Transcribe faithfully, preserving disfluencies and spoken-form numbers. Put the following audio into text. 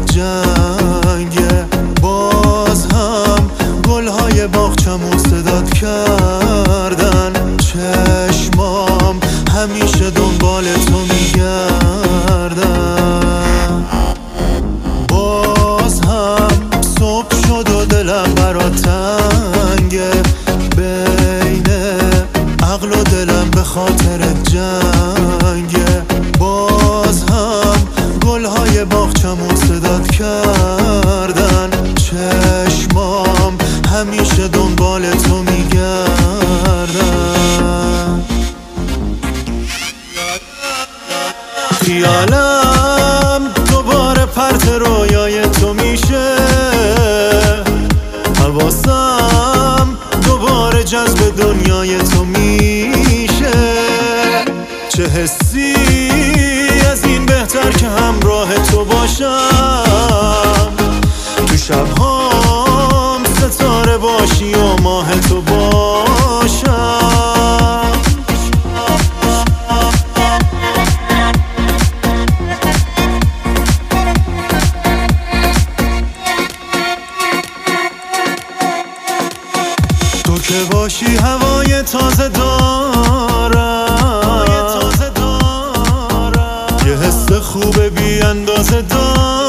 جنگه. باز هم گلهای باغچمون صدات کردن، چشمام همیشه دنبال تو میگردن. باز هم صبح شد و دلم برات تنگه، بین عقل و دلم به خاطر جنگه. باز هم گلهای باغچمون صدات کردن، چشمام همیشه دنبال تو میگردن. خیالم دوباره پرت رویای تو میشه، حواسم دوباره جذب دنیای تو میشه. چه حسی از این بهتر که همراه تو باشم، تو شبهام ستاره باشی و ماه تو باشم. تو که باشی هوای تازه دارم، یه حس خوب بی اندازه دارم.